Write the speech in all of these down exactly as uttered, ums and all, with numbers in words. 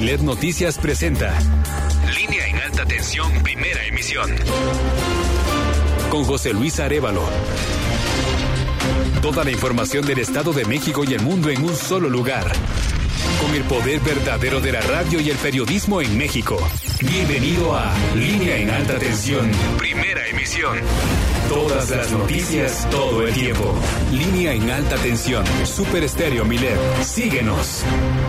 Milet Noticias presenta Línea en Alta Tensión, primera emisión. Con José Luis Arévalo. Toda la información del Estado de México y el mundo en un solo lugar. Con el poder verdadero de la radio y el periodismo en México. Bienvenido a Línea en Alta Tensión, primera emisión. Todas las noticias, todo el tiempo. Línea en Alta Tensión, Super Estéreo Milet. Síguenos.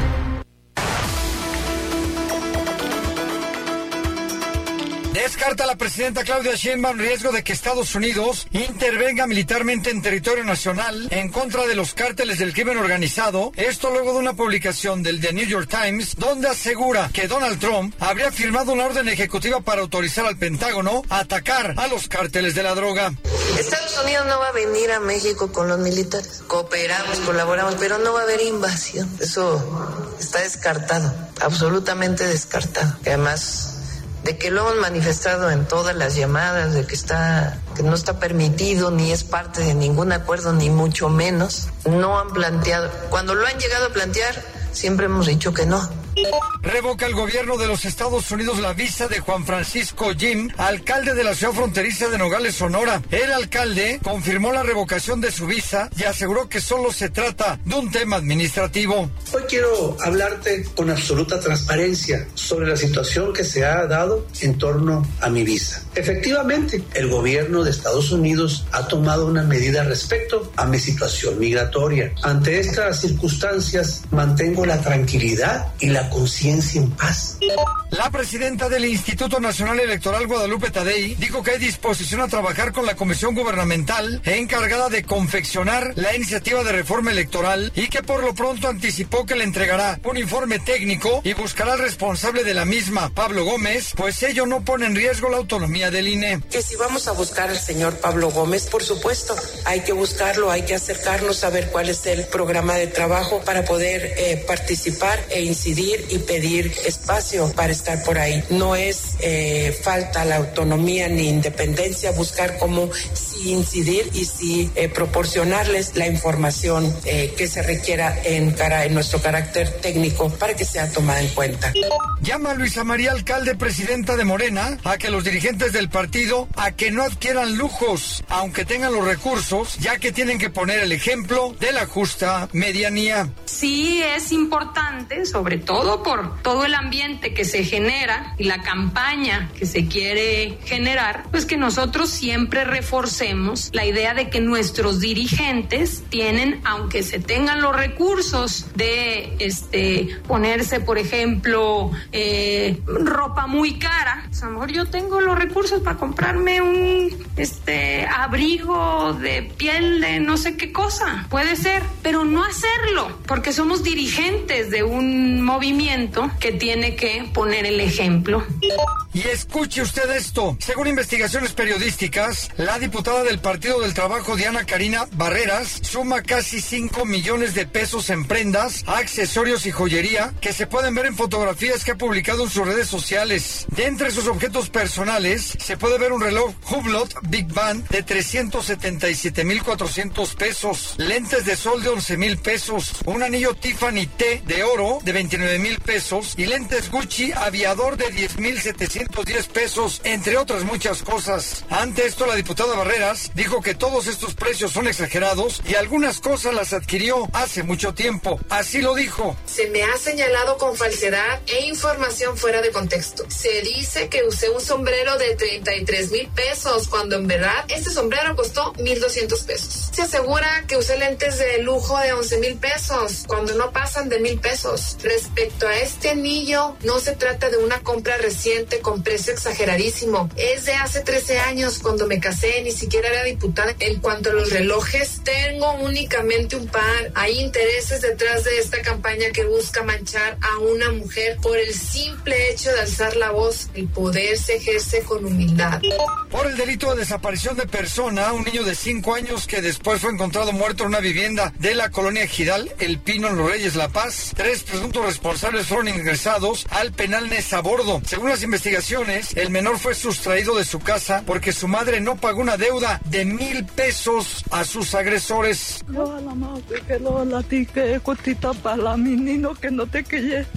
Descarta la presidenta Claudia Sheinbaum riesgo de que Estados Unidos intervenga militarmente en territorio nacional en contra de los cárteles del crimen organizado. Esto luego de una publicación del The New York Times, donde asegura que Donald Trump habría firmado una orden ejecutiva para autorizar al Pentágono a atacar a los cárteles de la droga. Estados Unidos no va a venir a México con los militares. Cooperamos, colaboramos, pero no va a haber invasión. Eso está descartado, absolutamente descartado. Que además de que lo hemos manifestado en todas las llamadas, de que está, que no está permitido, ni es parte de ningún acuerdo, ni mucho menos. No han planteado, cuando lo han llegado a plantear, siempre hemos dicho que no. Revoca el gobierno de los Estados Unidos la visa de Juan Francisco Jim, alcalde de la ciudad fronteriza de Nogales, Sonora. El alcalde confirmó la revocación de su visa y aseguró que solo se trata de un tema administrativo. Hoy quiero hablarte con absoluta transparencia sobre la situación que se ha dado en torno a mi visa. Efectivamente, el gobierno de Estados Unidos ha tomado una medida respecto a mi situación migratoria. Ante estas circunstancias, mantengo la tranquilidad y la conciencia en paz. La presidenta del Instituto Nacional Electoral, Guadalupe Tadei, dijo que hay disposición a trabajar con la comisión gubernamental encargada de confeccionar la iniciativa de reforma electoral y que por lo pronto anticipó que le entregará un informe técnico y buscará al responsable de la misma, Pablo Gómez, pues ello no pone en riesgo la autonomía del I N E. Que si vamos a buscar al señor Pablo Gómez, por supuesto, hay que buscarlo, hay que acercarnos a ver cuál es el programa de trabajo para poder eh, participar e incidir y pedir espacio para estar por ahí. No es eh, falta la autonomía ni independencia, buscar cómo sí incidir y sí eh, proporcionarles la información eh, que se requiera en, cara, en nuestro carácter técnico para que sea tomada en cuenta. Llama a Luisa María Alcalde, presidenta de Morena, a que los dirigentes del partido a que no adquieran lujos, aunque tengan los recursos, ya que tienen que poner el ejemplo de la justa medianía. Sí es importante, sobre todo por todo el ambiente que se genera y la campaña que se quiere generar, pues que nosotros siempre reforcemos la idea de que nuestros dirigentes tienen, aunque se tengan los recursos de este ponerse, por ejemplo, eh, ropa muy cara, pues a lo mejor yo tengo los recursos para comprarme un este abrigo de piel de no sé qué cosa, puede ser, pero no hacerlo, porque somos dirigentes de un movimiento que tiene que poner el ejemplo. Y escuche usted esto. Según investigaciones periodísticas, la diputada del Partido del Trabajo, Diana Karina Barreras, suma casi cinco millones de pesos en prendas, accesorios y joyería que se pueden ver en fotografías que ha publicado en sus redes sociales. De entre sus objetos personales, se puede ver un reloj Hublot Big Band de trescientos setenta y siete mil cuatrocientos pesos, lentes de sol de once mil pesos, un anillo Tiffany T de oro de veintinueve mil pesos y lentes Gucci Aviador de diez mil setecientos diez pesos, entre otras muchas cosas. Ante esto, la diputada Barreras dijo que todos estos precios son exagerados y algunas cosas las adquirió hace mucho tiempo. Así lo dijo. Se me ha señalado con falsedad e información fuera de contexto. Se dice que usé un sombrero de treinta y tres mil pesos, cuando en verdad este sombrero costó mil doscientos pesos. Se asegura que usé lentes de lujo de once mil pesos, cuando no pasan de mil pesos. Respecto a este anillo, no se trata de una compra reciente con precio exageradísimo. Es de hace trece años, cuando me casé, ni siquiera era diputada. En cuanto a los relojes, tengo únicamente un par. Hay intereses detrás de esta campaña que busca manchar a una mujer por el simple hecho de alzar la voz. El poder se ejerce con humildad. Por el delito de desaparición de persona, un niño de cinco años que después fue encontrado muerto en una vivienda de la colonia Ejidal, El Pino, en Los Reyes, La Paz. Tres presuntos responsables fueron ingresados al penal Nezabordo. Según las investigaciones, el menor fue sustraído de su casa porque su madre no pagó una deuda de mil pesos a sus agresores. Yo a la madre que lo latiqué, cotita para mi niño que no te quillé.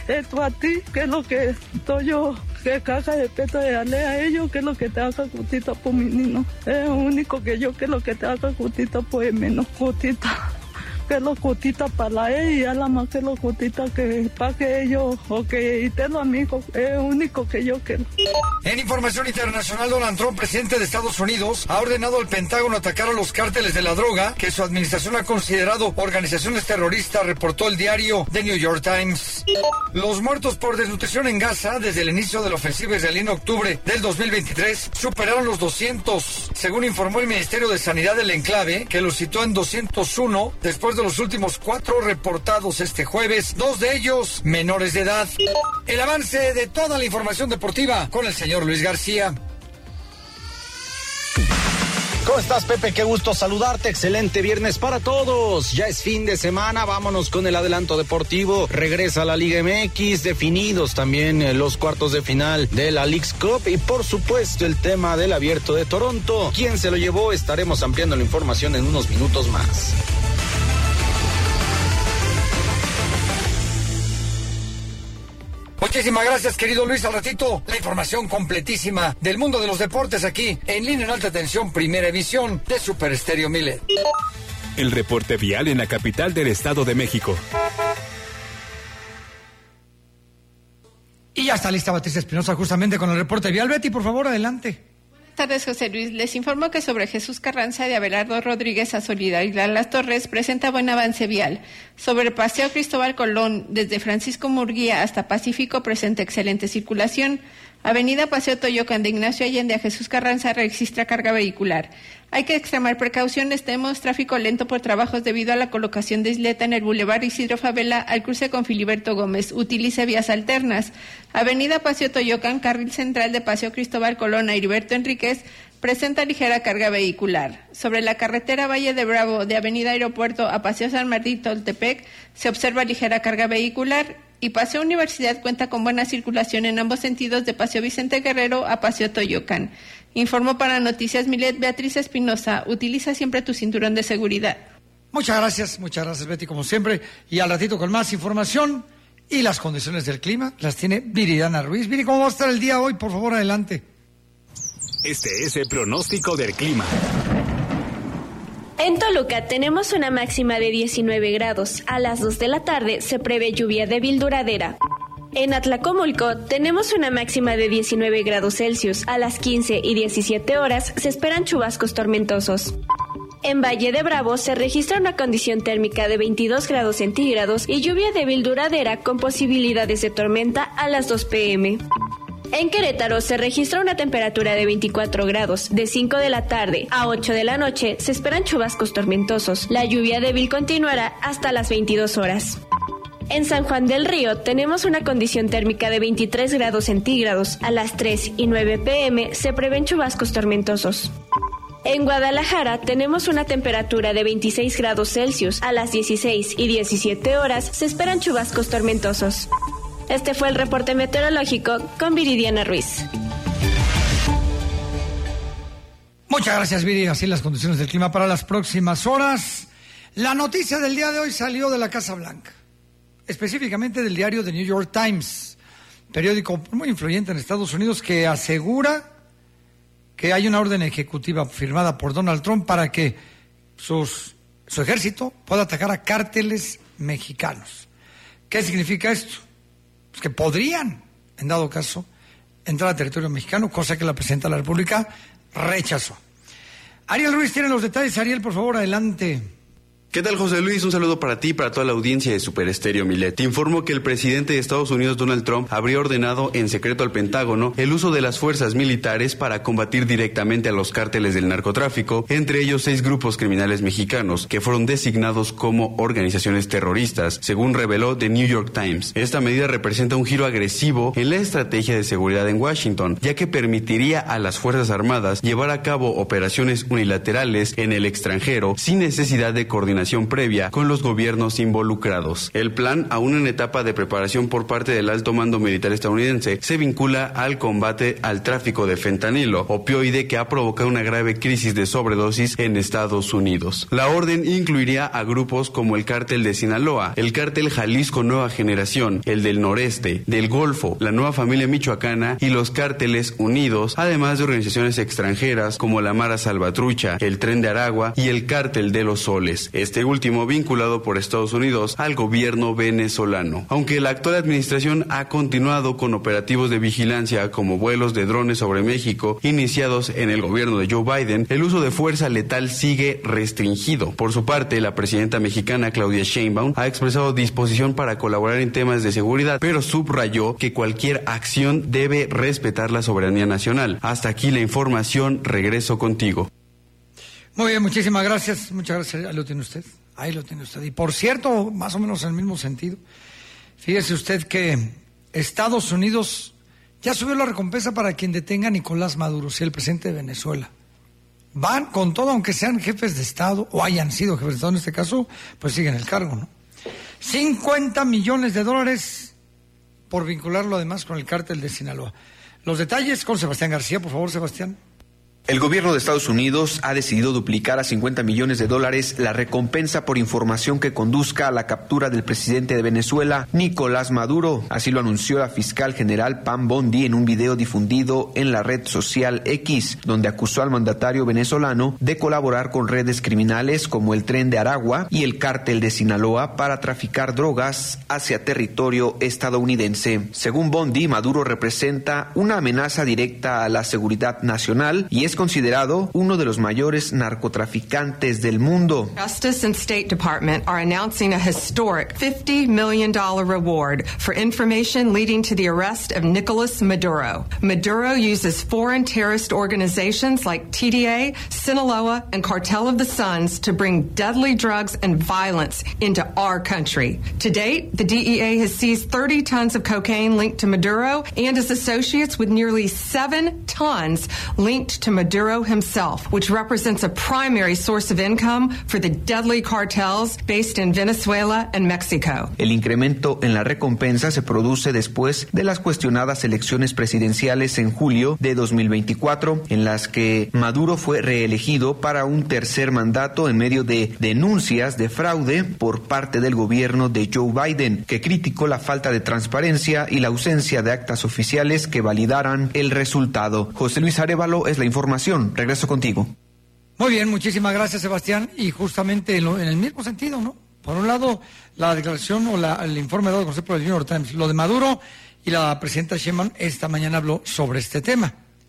esto a ti, que es lo que estoy yo, que caja de peto de darle a ellos, que es lo que te haga justita por mi niño. Es lo único que yo, que es lo que te haga justita por menos justita. Que lo justita para la E y a la más que lo justita que para que ellos o que y te lo amigo, es lo único que yo quiero. En información internacional, Donald Trump, presidente de Estados Unidos, ha ordenado al Pentágono atacar a los cárteles de la droga que su administración ha considerado organizaciones terroristas, reportó el diario The New York Times. Los muertos por desnutrición en Gaza desde el inicio de la ofensiva israelí en octubre del dos mil veintitrés superaron los doscientos, según informó el Ministerio de Sanidad del enclave, que los situó en doscientos uno después de los últimos cuatro reportados este jueves, dos de ellos menores de edad. El avance de toda la información deportiva con el señor Luis García. ¿Cómo estás, Pepe? Qué gusto saludarte. Excelente viernes para todos. Ya es fin de semana. Vámonos con el adelanto deportivo. Regresa la Liga M X. Definidos también los cuartos de final de la Leagues Cup. Y por supuesto el tema del Abierto de Toronto. ¿Quién se lo llevó? Estaremos ampliando la información en unos minutos más. Muchísimas gracias, querido Luis. Al ratito, la información completísima del mundo de los deportes aquí en Línea en Alta Tensión, primera emisión de Super Estéreo Milet. El reporte vial en la capital del Estado de México. Y ya está lista Patricia Espinosa justamente con el reporte vial. Betty, por favor, adelante. Buenas tardes, José Luis. Les informo que sobre Jesús Carranza de Abelardo Rodríguez a Solidaridad Las Torres presenta buen avance vial. Sobre Paseo Cristóbal Colón, desde Francisco Murguía hasta Pacífico, presenta excelente circulación. Avenida Paseo Toyocan de Ignacio Allende a Jesús Carranza registra carga vehicular. Hay que extremar precauciones, tenemos tráfico lento por trabajos debido a la colocación de isleta en el Boulevard Isidro Favela al cruce con Filiberto Gómez. Utilice vías alternas. Avenida Paseo Toyocan, carril central de Paseo Cristóbal Colón a Heriberto Enríquez, presenta ligera carga vehicular. Sobre la carretera Valle de Bravo de Avenida Aeropuerto a Paseo San Martín Toltepec se observa ligera carga vehicular. Y Paseo Universidad cuenta con buena circulación en ambos sentidos de Paseo Vicente Guerrero a Paseo Toyocan. Informó para Noticias Milet Beatriz Espinosa. Utiliza siempre tu cinturón de seguridad. Muchas gracias, muchas gracias, Betty, como siempre. Y al ratito con más información y las condiciones del clima las tiene Viridiana Ruiz. Viri, ¿cómo va a estar el día hoy? Por favor, adelante. Este es el pronóstico del clima. En Toluca tenemos una máxima de diecinueve grados. A las dos de la tarde se prevé lluvia débil duradera. En Atlacomulco tenemos una máxima de diecinueve grados Celsius. A las quince y diecisiete horas se esperan chubascos tormentosos. En Valle de Bravo se registra una condición térmica de veintidós grados centígrados y lluvia débil duradera con posibilidades de tormenta a las dos pm. En Querétaro se registra una temperatura de veinticuatro grados. De cinco de la tarde a ocho de la noche se esperan chubascos tormentosos. La lluvia débil continuará hasta las veintidós horas. En San Juan del Río tenemos una condición térmica de veintitrés grados centígrados. A las tres y nueve pm se prevén chubascos tormentosos. En Guadalajara tenemos una temperatura de veintiséis grados Celsius. A las dieciséis y diecisiete horas se esperan chubascos tormentosos. Este fue el reporte meteorológico con Viridiana Ruiz. Muchas gracias, Viri. Así las condiciones del clima para las próximas horas. La noticia del día de hoy salió de la Casa Blanca, específicamente del diario The New York Times, periódico muy influyente en Estados Unidos, que asegura que hay una orden ejecutiva firmada por Donald Trump para que sus, su ejército pueda atacar a cárteles mexicanos. ¿Qué significa esto? Pues que podrían, en dado caso, entrar a territorio mexicano, cosa que la presidenta de la República rechazó. Ariel Ruiz tiene los detalles. Ariel, por favor, adelante. ¿Qué tal, José Luis? Un saludo para ti y para toda la audiencia de Super Estéreo Milet. Te informo que el presidente de Estados Unidos, Donald Trump, habría ordenado en secreto al Pentágono el uso de las fuerzas militares para combatir directamente a los cárteles del narcotráfico, entre ellos seis grupos criminales mexicanos, que fueron designados como organizaciones terroristas, según reveló The New York Times. Esta medida representa un giro agresivo en la estrategia de seguridad en Washington, ya que permitiría a las Fuerzas Armadas llevar a cabo operaciones unilaterales en el extranjero sin necesidad de coordinación coordinación previa con los gobiernos involucrados. El plan, aún en etapa de preparación por parte del alto mando militar estadounidense, se vincula al combate al tráfico de fentanilo, opioide que ha provocado una grave crisis de sobredosis en Estados Unidos. La orden incluiría a grupos como el Cártel de Sinaloa, el Cártel Jalisco Nueva Generación, el del Noreste, del Golfo, la Nueva Familia Michoacana y los Cárteles Unidos, además de organizaciones extranjeras como la Mara Salvatrucha, el Tren de Aragua y el Cártel de los Soles, este último vinculado por Estados Unidos al gobierno venezolano. Aunque la actual administración ha continuado con operativos de vigilancia como vuelos de drones sobre México iniciados en el gobierno de Joe Biden, el uso de fuerza letal sigue restringido. Por su parte, la presidenta mexicana Claudia Sheinbaum ha expresado disposición para colaborar en temas de seguridad, pero subrayó que cualquier acción debe respetar la soberanía nacional. Hasta aquí la información, regreso contigo. Muy bien, muchísimas gracias. Muchas gracias. Ahí lo tiene usted. Ahí lo tiene usted. Y por cierto, más o menos en el mismo sentido, fíjese usted que Estados Unidos ya subió la recompensa para quien detenga a Nicolás Maduro, sí, el presidente de Venezuela. Van con todo, aunque sean jefes de Estado, o hayan sido jefes de Estado en este caso, pues siguen el cargo, ¿no? cincuenta millones de dólares por vincularlo además con el cártel de Sinaloa. Los detalles con Sebastián García, por favor, Sebastián. El gobierno de Estados Unidos ha decidido duplicar a cincuenta millones de dólares la recompensa por información que conduzca a la captura del presidente de Venezuela, Nicolás Maduro. Así lo anunció la fiscal general Pam Bondi en un video difundido en la red social X, donde acusó al mandatario venezolano de colaborar con redes criminales como el Tren de Aragua y el Cártel de Sinaloa para traficar drogas hacia territorio estadounidense. Según Bondi, Maduro representa una amenaza directa a la seguridad nacional y es considerado uno de los mayores narcotraficantes del mundo. Justice and State Department are announcing a historic fifty million dollars reward for information leading to the arrest of Nicolas Maduro. Maduro uses foreign terrorist organizations like T D A, Sinaloa, and Cartel of the Suns to bring deadly drugs and violence into our country. To date, the D E A has seized thirty tons of cocaine linked to Maduro and his associates, with nearly seven tons linked to Maduro Maduro himself, which represents a primary source of income for the deadly cartels based in Venezuela and Mexico. El incremento en la recompensa se produce después de las cuestionadas elecciones presidenciales en julio de dos mil veinticuatro, en las que Maduro fue reelegido para un tercer mandato en medio de denuncias de fraude por parte del gobierno de Joe Biden, que criticó la falta de transparencia y la ausencia de actas oficiales que validaran el resultado. José Luis Arévalo es la información. Regreso contigo. Muy bien, muchísimas gracias, Sebastián. Y justamente en, lo, en el mismo sentido, ¿no? Por un lado, la declaración o la, el informe dado por el New York Times, lo de Maduro, y la presidenta Sheinbaum esta mañana habló sobre este tema,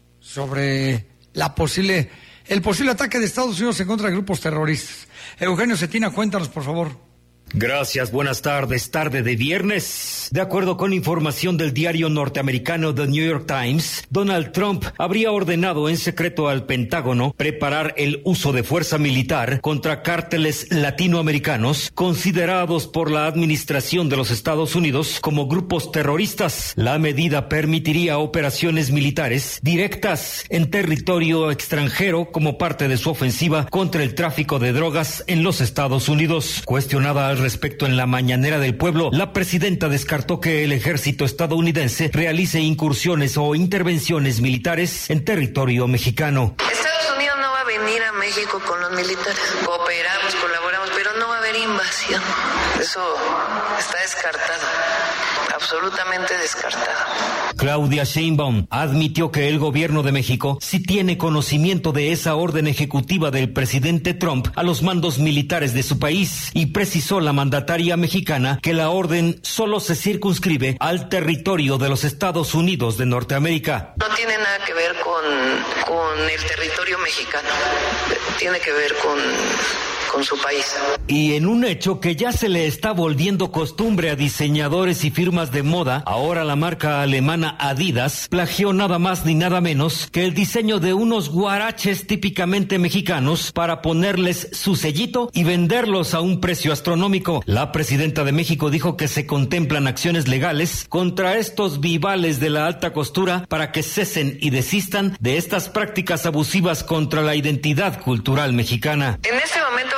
sobre la posible, el posible ataque de Estados Unidos en contra de grupos terroristas. Eugenio Cetina, cuéntanos, por favor. Gracias, buenas tardes, tarde de viernes. De acuerdo con información del diario norteamericano The New York Times, Donald Trump habría ordenado en secreto al Pentágono preparar el uso de fuerza militar contra cárteles latinoamericanos considerados por la administración de los Estados Unidos como grupos terroristas. La medida permitiría operaciones militares directas en territorio extranjero como parte de su ofensiva contra el tráfico de drogas en los Estados Unidos. Cuestionada al respecto en la mañanera del pueblo, la presidenta descartó que el ejército estadounidense realice incursiones o intervenciones militares en territorio mexicano. Estados Unidos no va a venir a México con los militares. Cooperamos, colaboramos, pero no va a haber invasión. Eso está descartado, absolutamente descartado. Claudia Sheinbaum admitió que el gobierno de México sí tiene conocimiento de esa orden ejecutiva del presidente Trump a los mandos militares de su país y precisó la mandataria mexicana que la orden solo se circunscribe al territorio de los Estados Unidos de Norteamérica. No tiene nada que ver con, con el territorio mexicano, tiene que ver con... con su país. Y en un hecho que ya se le está volviendo costumbre a diseñadores y firmas de moda, ahora la marca alemana Adidas plagió nada más ni nada menos que el diseño de unos guaraches típicamente mexicanos para ponerles su sellito y venderlos a un precio astronómico. La presidenta de México dijo que se contemplan acciones legales contra estos vivales de la alta costura para que cesen y desistan de estas prácticas abusivas contra la identidad cultural mexicana. En este momento va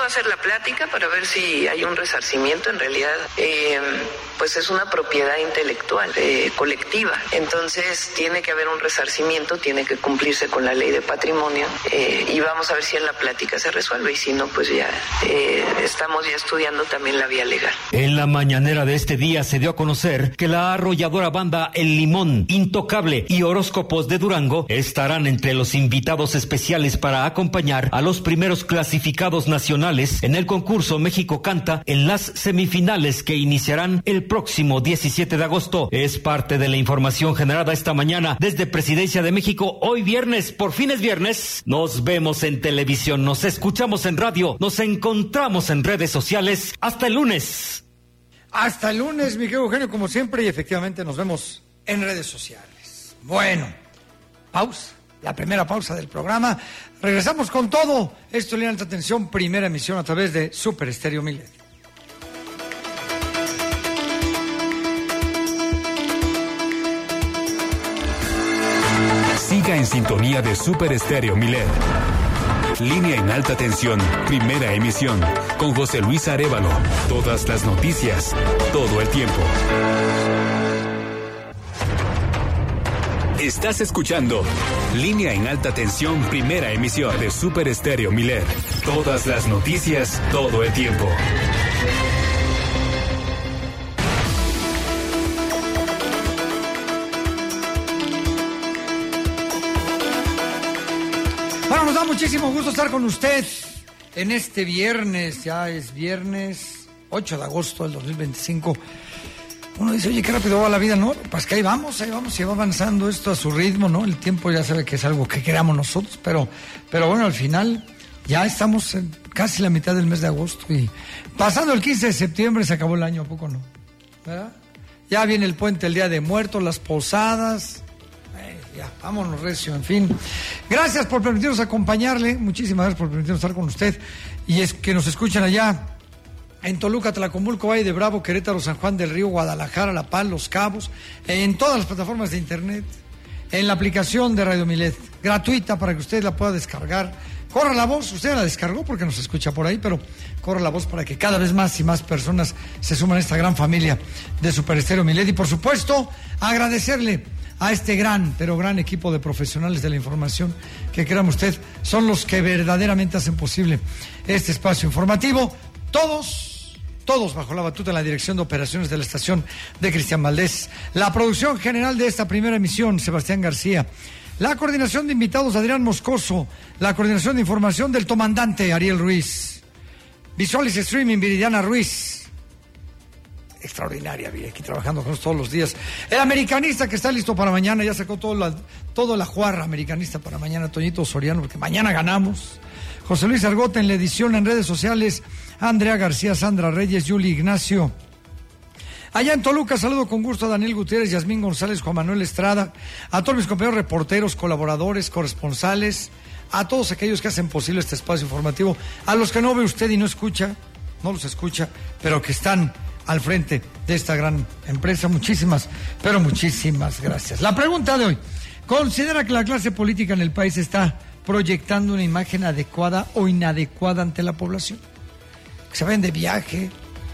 a hacer la plática para ver si hay un resarcimiento. En realidad, eh, pues es una propiedad intelectual, eh, colectiva. Entonces, tiene que haber un resarcimiento, tiene que cumplirse con la ley de patrimonio eh, y vamos a ver si en la plática se resuelve y si no, pues ya eh, estamos ya estudiando también la vía legal. En la mañanera de este día se dio a conocer que la arrolladora banda El Limón, Intocable y Horóscopos de Durango estarán entre los invitados especiales para acompañar a los primeros clasificados nacionales en el concurso México Canta en las semifinales que iniciarán el próximo diecisiete de agosto. Es parte de la información generada esta mañana desde Presidencia de México. Hoy viernes, por fin es viernes, nos vemos en televisión, nos escuchamos en radio, nos encontramos en redes sociales. Hasta el lunes. Hasta el lunes, mi querido Eugenio, como siempre, y efectivamente nos vemos en redes sociales. Bueno, pausa, la primera pausa del programa. Regresamos con todo. Esto es Línea de Alta Tensión, primera emisión a través de Super Estéreo Milet. Siga en sintonía de Super Estéreo Milet. Línea en Alta Tensión, primera emisión, con José Luis Arévalo. Todas las noticias, todo el tiempo. Estás escuchando Línea en Alta Tensión, primera emisión de Super Estéreo Milet. Todas las noticias, todo el tiempo. Bueno, nos da muchísimo gusto estar con usted en este viernes. Ya es viernes ocho de agosto del dos mil veinticinco. Uno dice, oye, qué rápido va la vida, ¿no? Pues que ahí vamos, ahí vamos, y va avanzando esto a su ritmo, ¿no? El tiempo ya sabe que es algo que queramos nosotros, pero, pero bueno, al final ya estamos en casi la mitad del mes de agosto y pasando el quince de septiembre se acabó el año, ¿a poco no? ¿Verdad? Ya viene el puente, el Día de Muertos, las posadas. Eh, ya, vámonos recio, en fin. Gracias por permitirnos acompañarle, muchísimas gracias por permitirnos estar con usted, y es que nos escuchan allá en Toluca, Tlacomulco, Valle de Bravo, Querétaro, San Juan del Río, Guadalajara, La Paz, Los Cabos, en todas las plataformas de internet, en la aplicación de Radio Milet, gratuita para que usted la pueda descargar. Corra la voz, usted la descargó porque nos escucha por ahí, pero corra la voz para que cada vez más y más personas se suman a esta gran familia de Super Estéreo Milet. Y por supuesto, agradecerle a este gran, pero gran equipo de profesionales de la información que, créame usted, son los que verdaderamente hacen posible este espacio informativo. Todos, todos bajo la batuta en la dirección de operaciones de la estación de Cristian Valdés. La producción general de esta primera emisión, Sebastián García. La coordinación de invitados, Adrián Moscoso. La coordinación de información del comandante Ariel Ruiz. Visuales Streaming, Viridiana Ruiz. Extraordinaria, vive aquí trabajando con nosotros todos los días. El americanista que está listo para mañana, ya sacó todo la, todo la juarra americanista para mañana, Toñito Soriano, porque mañana ganamos. José Luis Argota en la edición, en redes sociales, Andrea García, Sandra Reyes, Yuli Ignacio. Allá en Toluca, saludo con gusto a Daniel Gutiérrez, Yasmín González, Juan Manuel Estrada, a todos mis compañeros reporteros, colaboradores, corresponsales, a todos aquellos que hacen posible este espacio informativo, a los que no ve usted y no escucha, no los escucha, pero que están al frente de esta gran empresa. Muchísimas, pero muchísimas gracias. La pregunta de hoy, ¿considera que la clase política en el país está proyectando una imagen adecuada o inadecuada ante la población? Que se vayan de viaje.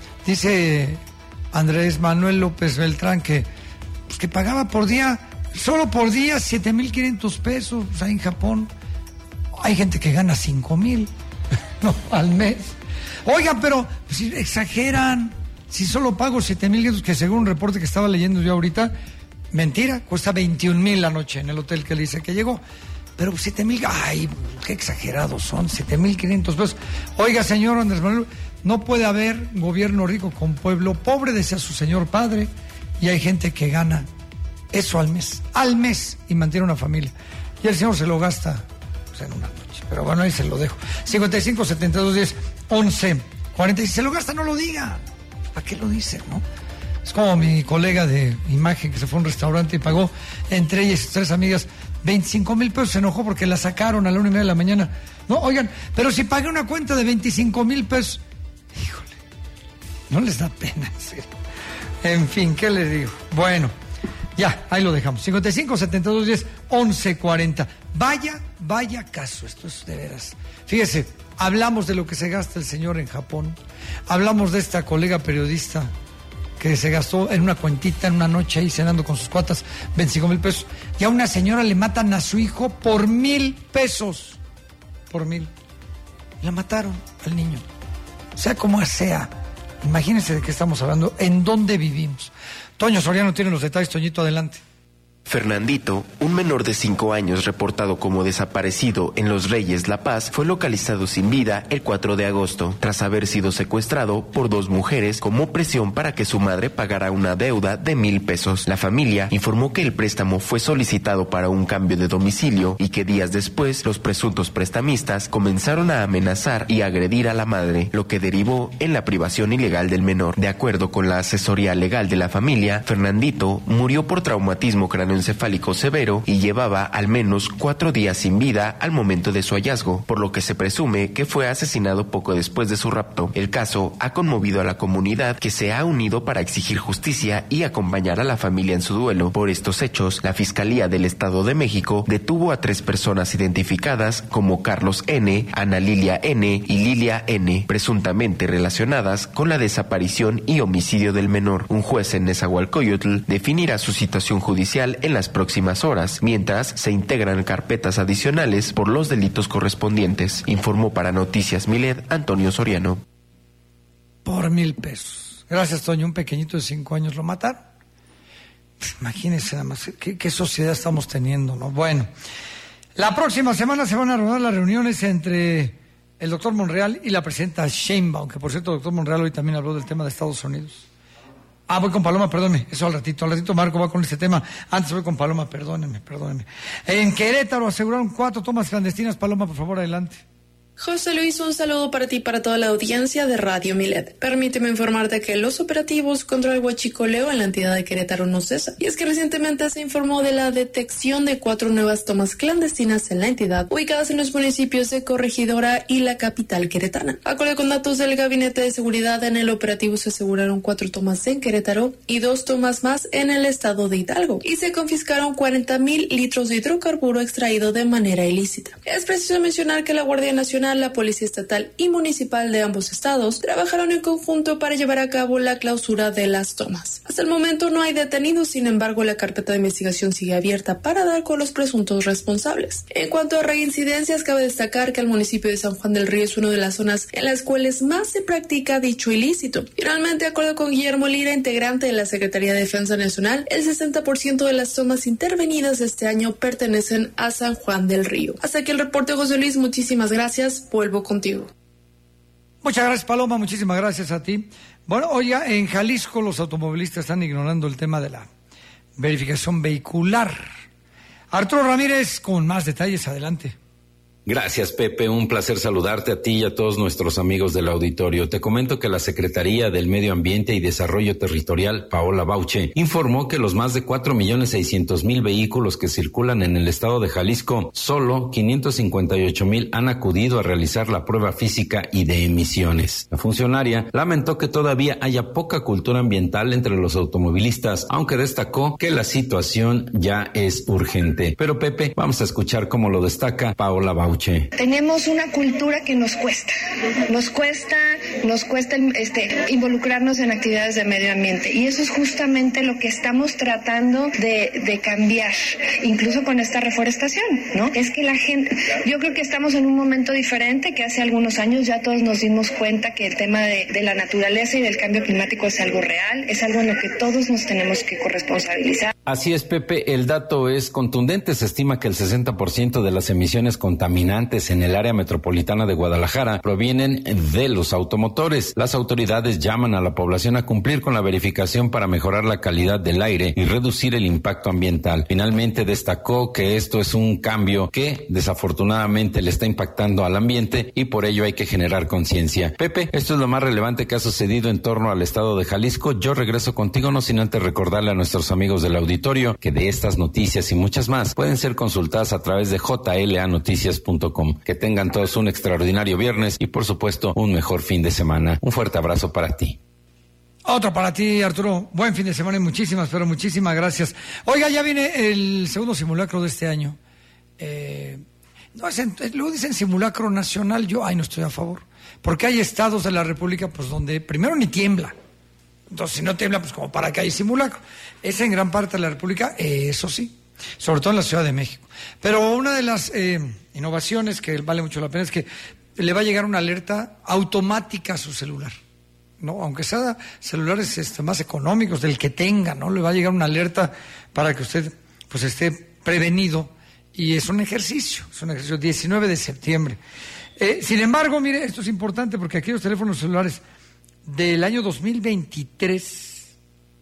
Dice Andrés Manuel López Beltrán que, pues, que pagaba por día, solo por día, siete mil quinientos pesos. O sea, en Japón hay gente que gana cinco mil no, al mes. Oigan, pero si exageran, si solo pago siete mil, que según un reporte que estaba leyendo yo ahorita, mentira, cuesta veintiún mil la noche en el hotel que le dice que llegó. Pero siete mil, ay, qué exagerados son, siete mil quinientos pesos. Oiga, señor Andrés Manuel, no puede haber gobierno rico con pueblo pobre, decía su señor padre, y hay gente que gana eso al mes, al mes, y mantiene una familia. Y el señor se lo gasta, pues, en una noche. Pero bueno, ahí se lo dejo. cincuenta y cinco, setenta y dos, diez, once, cuarenta. Y si se lo gasta, no lo diga. ¿Para qué lo dice, no? Es como mi colega de imagen que se fue a un restaurante y pagó, entre ellas y sus tres amigas, veinticinco mil pesos. Se enojó porque la sacaron a la una y media de la mañana. No, oigan, pero si pagué una cuenta de veinticinco mil pesos, híjole, no les da pena, en serio. En fin, ¿qué les digo? Bueno, ya, ahí lo dejamos. cincuenta y cinco, setenta y dos, diez, once, cuarenta. Vaya, vaya caso, esto es de veras. Fíjese, Hablamos de lo que se gasta el señor en Japón. Hablamos de esta colega periodista que se gastó en una cuentita, en una noche ahí cenando con sus cuatas, veinticinco mil pesos. Y a una señora le matan a su hijo por mil pesos. Por mil. La mataron al niño. Sea como sea. Imagínense de qué estamos hablando, en dónde vivimos. Toño Soriano tiene los detalles. Toñito, adelante. Fernandito, un menor de cinco años reportado como desaparecido en Los Reyes, La Paz, fue localizado sin vida el cuatro de agosto, tras haber sido secuestrado por dos mujeres como presión para que su madre pagara una deuda de mil pesos. La familia informó que el préstamo fue solicitado para un cambio de domicilio y que días después los presuntos prestamistas comenzaron a amenazar y agredir a la madre, lo que derivó en la privación ilegal del menor. De acuerdo con la asesoría legal de la familia, Fernandito murió por traumatismo craneoencefálico severo y llevaba al menos cuatro días sin vida al momento de su hallazgo, por lo que se presume que fue asesinado poco después de su rapto. El caso ha conmovido a la comunidad, que se ha unido para exigir justicia y acompañar a la familia en su duelo. Por estos hechos, la Fiscalía del Estado de México detuvo a tres personas identificadas como Carlos N., Ana Lilia N. y Lilia N., presuntamente relacionadas con la desaparición y homicidio del menor. Un juez en Nezahualcóyotl definirá su situación judicial en las próximas horas, mientras se integran carpetas adicionales por los delitos correspondientes, informó para Noticias Milet Antonio Soriano. Por mil pesos. Gracias, Toño. Un pequeñito de cinco años lo mataron. Imagínense nada más qué, qué sociedad estamos teniendo, ¿no? Bueno, la próxima semana se van a rodar las reuniones entre el doctor Monreal y la presidenta Sheinbaum, que por cierto, el doctor Monreal hoy también habló del tema de Estados Unidos. Ah, voy con Paloma, perdóneme, eso al ratito, al ratito Marco va con este tema, antes voy con Paloma, perdónenme, perdónenme. En Querétaro aseguraron cuatro tomas clandestinas. Paloma, por favor, adelante. José Luis, un saludo para ti y para toda la audiencia de Radio Milet. Permíteme informarte que los operativos contra el huachicoleo en la entidad de Querétaro no cesan. Y es que recientemente se informó de la detección de cuatro nuevas tomas clandestinas en la entidad, ubicadas en los municipios de Corregidora y la capital queretana. Acorde con datos del Gabinete de Seguridad, en el operativo se aseguraron cuatro tomas en Querétaro y dos tomas más en el estado de Hidalgo. Y se confiscaron cuarenta mil litros de hidrocarburo extraído de manera ilícita. Es preciso mencionar que la Guardia Nacional, la Policía Estatal y Municipal de ambos estados trabajaron en conjunto para llevar a cabo la clausura de las tomas. Hasta el momento no hay detenidos, sin embargo la carpeta de investigación sigue abierta para dar con los presuntos responsables. En cuanto a reincidencias, cabe destacar que el municipio de San Juan del Río es una de las zonas en las cuales más se practica dicho ilícito. Finalmente, de acuerdo con Guillermo Lira, integrante de la Secretaría de Defensa Nacional, el sesenta por ciento de las tomas intervenidas este año pertenecen a San Juan del Río. Hasta aquí el reporte, José Luis, muchísimas gracias. Vuelvo contigo. Muchas gracias, Paloma, muchísimas gracias a ti. Bueno, oiga, en Jalisco los automovilistas están ignorando el tema de la verificación vehicular. Arturo Ramírez con más detalles, adelante. Gracias, Pepe. Un placer saludarte a ti y a todos nuestros amigos del auditorio. Te comento que la Secretaría del Medio Ambiente y Desarrollo Territorial, Paola Bauche, informó que los más de cuatro millones seiscientos mil vehículos que circulan en el estado de Jalisco, solo quinientos cincuenta y ocho mil han acudido a realizar la prueba física y de emisiones. La funcionaria lamentó que todavía haya poca cultura ambiental entre los automovilistas, aunque destacó que la situación ya es urgente. Pero, Pepe, vamos a escuchar cómo lo destaca Paola Bauche. Tenemos una cultura que nos cuesta, nos cuesta, nos cuesta este, involucrarnos en actividades de medio ambiente, y eso es justamente lo que estamos tratando de, de cambiar, incluso con esta reforestación, ¿no? Es que la gente, yo creo que estamos en un momento diferente, que hace algunos años ya todos nos dimos cuenta que el tema de, de la naturaleza y del cambio climático es algo real, es algo en lo que todos nos tenemos que corresponsabilizar. Así es, Pepe, el dato es contundente. Se estima que el sesenta por ciento de las emisiones contaminantes en el área metropolitana de Guadalajara provienen de los automotores. Las autoridades llaman a la población a cumplir con la verificación para mejorar la calidad del aire y reducir el impacto ambiental. Finalmente destacó que esto es un cambio que desafortunadamente le está impactando al ambiente y por ello hay que generar conciencia. Pepe, esto es lo más relevante que ha sucedido en torno al estado de Jalisco. Yo regreso contigo, no sin antes recordarle a nuestros amigos del auditorio que de estas noticias y muchas más pueden ser consultadas a través de j l a noticias punto com. Que tengan todos un extraordinario viernes y por supuesto un mejor fin de semana. Un fuerte abrazo para ti. Otro para ti, Arturo. Buen fin de semana y muchísimas, pero muchísimas gracias. Oiga, ya viene el segundo simulacro de este año. Eh, No, es en, luego dicen simulacro nacional, yo ay no estoy a favor. Porque hay estados de la República pues donde primero ni tiembla. Entonces, si no tiembla, pues como para que haya simulacro. Es en gran parte de la República, eh, eso sí, sobre todo en la Ciudad de México. Pero una de las eh, innovaciones que vale mucho la pena es que le va a llegar una alerta automática a su celular, ¿no? Aunque sea celulares este, más económicos, del que tenga, ¿no? Le va a llegar una alerta para que usted pues esté prevenido. Y es un ejercicio, es un ejercicio, diecinueve de septiembre. Eh, sin embargo, mire, esto es importante porque aquellos teléfonos celulares del año dos mil veintitrés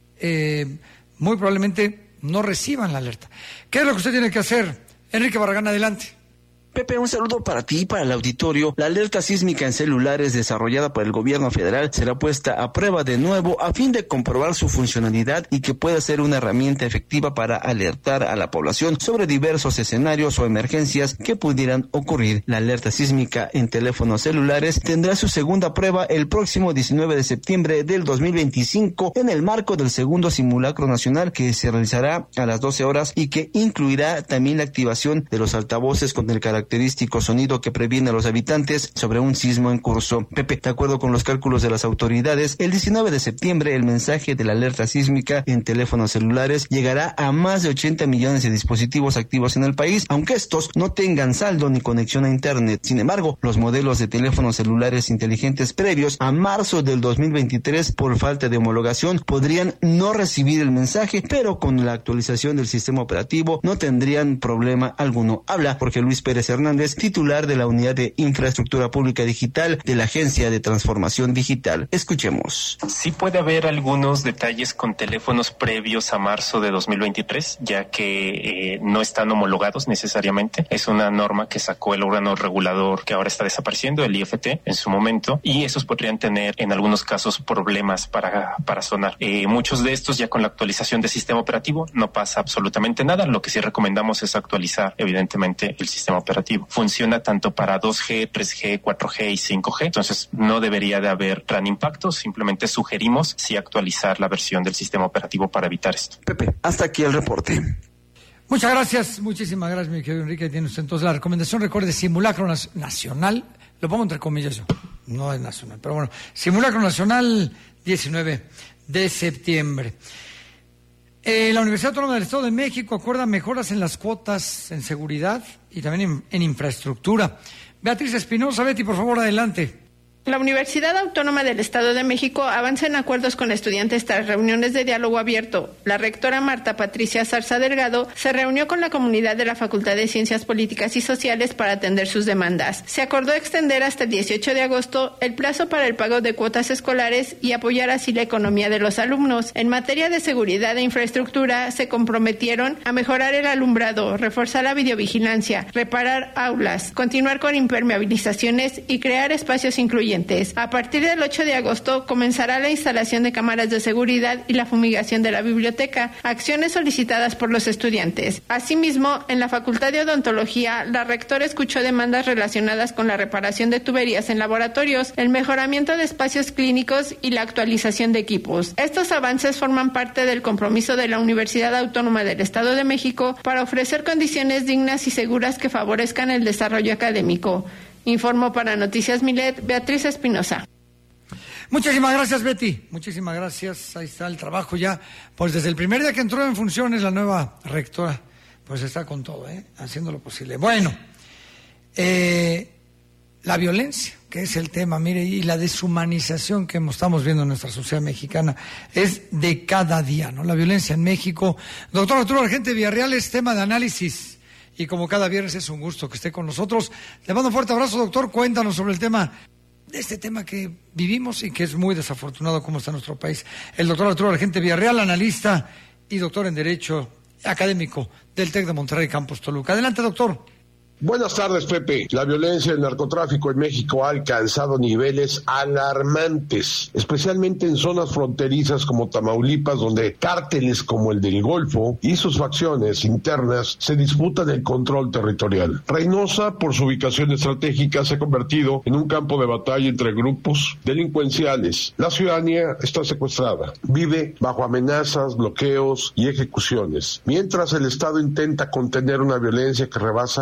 eh, muy probablemente no reciban la alerta. ¿Qué es lo que usted tiene que hacer? Enrique Barragán, adelante. Pepe, un saludo para ti y para el auditorio. La alerta sísmica en celulares desarrollada por el gobierno federal será puesta a prueba de nuevo a fin de comprobar su funcionalidad y que pueda ser una herramienta efectiva para alertar a la población sobre diversos escenarios o emergencias que pudieran ocurrir. La alerta sísmica en teléfonos celulares tendrá su segunda prueba el próximo diecinueve de septiembre del dos mil veinticinco en el marco del segundo simulacro nacional que se realizará a las doce horas y que incluirá también la activación de los altavoces con el carácter característico sonido que previene a los habitantes sobre un sismo en curso. Pepe, de acuerdo con los cálculos de las autoridades, el diecinueve de septiembre el mensaje de la alerta sísmica en teléfonos celulares llegará a más de ochenta millones de dispositivos activos en el país, aunque estos no tengan saldo ni conexión a internet. Sin embargo, los modelos de teléfonos celulares inteligentes previos a marzo del dos mil veintitrés por falta de homologación podrían no recibir el mensaje, pero con la actualización del sistema operativo no tendrían problema alguno. Habla Jorge Luis Pérez Hernández, titular de la Unidad de Infraestructura Pública Digital de la Agencia de Transformación Digital. Escuchemos. Sí puede haber algunos detalles con teléfonos previos a marzo de dos mil veintitrés, ya que eh, no están homologados necesariamente. Es una norma que sacó el órgano regulador que ahora está desapareciendo, el I F T, en su momento, y esos podrían tener en algunos casos problemas para, para sonar. Eh, muchos de estos ya con la actualización del sistema operativo no pasa absolutamente nada. Lo que sí recomendamos es actualizar evidentemente el sistema operativo. Funciona tanto para dos G, tres G, cuatro G y cinco G, entonces no debería de haber gran impacto, simplemente sugerimos sí actualizar la versión del sistema operativo para evitar esto. Pepe, hasta aquí el reporte. Muchas gracias, muchísimas gracias, mi querido Enrique. Tiene usted entonces la recomendación, recuerde, simulacro nacional, lo pongo entre comillas yo, no es nacional, pero bueno, simulacro nacional diecinueve de septiembre. Eh, la Universidad Autónoma del Estado de México acuerda mejoras en las cuotas en seguridad y también en, en infraestructura. Beatriz Espinosa, Betty, por favor, adelante. La Universidad Autónoma del Estado de México avanza en acuerdos con estudiantes tras reuniones de diálogo abierto. La rectora Marta Patricia Zarza Delgado se reunió con la comunidad de la Facultad de Ciencias Políticas y Sociales para atender sus demandas. Se acordó extender hasta el dieciocho de agosto el plazo para el pago de cuotas escolares y apoyar así la economía de los alumnos. En materia de seguridad e infraestructura, se comprometieron a mejorar el alumbrado, reforzar la videovigilancia, reparar aulas, continuar con impermeabilizaciones y crear espacios incluyentes. A partir del ocho de agosto comenzará la instalación de cámaras de seguridad y la fumigación de la biblioteca, acciones solicitadas por los estudiantes. Asimismo, en la Facultad de Odontología, la rectora escuchó demandas relacionadas con la reparación de tuberías en laboratorios, el mejoramiento de espacios clínicos y la actualización de equipos. Estos avances forman parte del compromiso de la Universidad Autónoma del Estado de México para ofrecer condiciones dignas y seguras que favorezcan el desarrollo académico. Informó para Noticias Milet, Beatriz Espinosa. Muchísimas gracias, Betty. Muchísimas gracias. Ahí está el trabajo ya. Pues desde el primer día que entró en funciones la nueva rectora, pues está con todo, ¿eh? Haciendo lo posible. Bueno, eh, la violencia, que es el tema, mire, y la deshumanización que estamos viendo en nuestra sociedad mexicana es de cada día, ¿no? La violencia en México. Doctor Arturo Argente Villarreal es tema de análisis. Y como cada viernes es un gusto que esté con nosotros. Le mando un fuerte abrazo, doctor. Cuéntanos sobre el tema, de este tema que vivimos y que es muy desafortunado como está nuestro país. El doctor Arturo Argente Villarreal, analista y doctor en Derecho académico del TEC de Monterrey, Campus Toluca. Adelante, doctor. Buenas tardes, Pepe. La violencia y el narcotráfico en México ha alcanzado niveles alarmantes, especialmente en zonas fronterizas como Tamaulipas, donde cárteles como el del Golfo y sus facciones internas se disputan el control territorial. Reynosa, por su ubicación estratégica, se ha convertido en un campo de batalla entre grupos delincuenciales. La ciudadanía está secuestrada, vive bajo amenazas, bloqueos y ejecuciones, mientras el Estado intenta contener una violencia que rebasa a las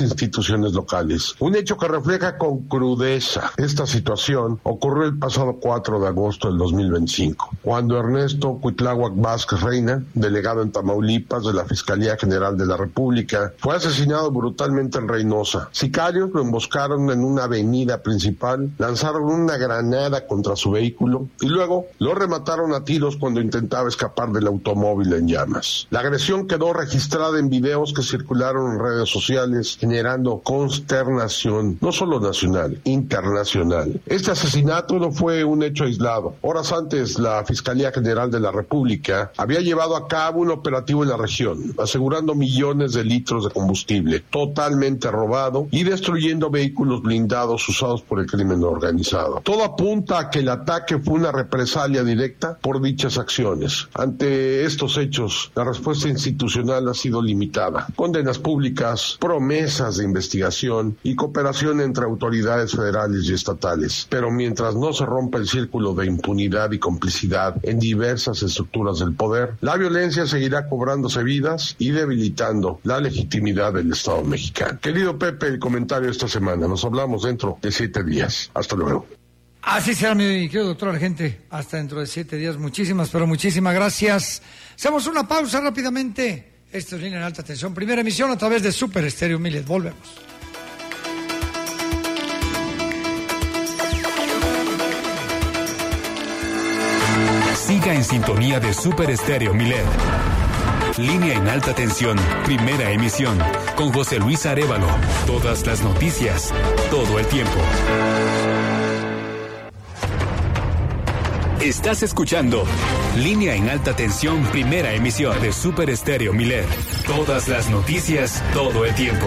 las instituciones locales. Un hecho que refleja con crudeza esta situación ocurrió el pasado cuatro de agosto del dos mil veinticinco, cuando Ernesto Cuitláhuac Vázquez Reina, delegado en Tamaulipas de la Fiscalía General de la República, fue asesinado brutalmente en Reynosa. Sicarios lo emboscaron en una avenida principal, lanzaron una granada contra su vehículo y luego lo remataron a tiros cuando intentaba escapar del automóvil en llamas. La agresión quedó registrada en videos que circularon en redes sociales, generando consternación, no solo nacional, internacional. Este asesinato no fue un hecho aislado. Horas antes, la Fiscalía General de la República había llevado a cabo un operativo en la región, asegurando millones de litros de combustible, totalmente robado, y destruyendo vehículos blindados usados por el crimen organizado. Todo apunta a que el ataque fue una represalia directa por dichas acciones. Ante estos hechos, la respuesta institucional ha sido limitada. Condenas públicas, promesas de investigación y cooperación entre autoridades federales y estatales. Pero mientras no se rompa el círculo de impunidad y complicidad en diversas estructuras del poder, la violencia seguirá cobrándose vidas y debilitando la legitimidad del Estado mexicano. Querido Pepe, el comentario esta semana. Nos hablamos dentro de siete días. Hasta luego. Así será, mi querido doctor Argente. Hasta dentro de siete días. Muchísimas, pero muchísimas gracias. Hacemos una pausa rápidamente. Esto es Línea en Alta Tensión. Primera emisión a través de Super Estéreo Milet. Volvemos. Siga en sintonía de Super Estéreo Milet. Línea en Alta Tensión, primera emisión, con José Luis Arévalo. Todas las noticias, todo el tiempo. Estás escuchando Línea en Alta Tensión, primera emisión de Super Estéreo Milet. Todas las noticias, todo el tiempo.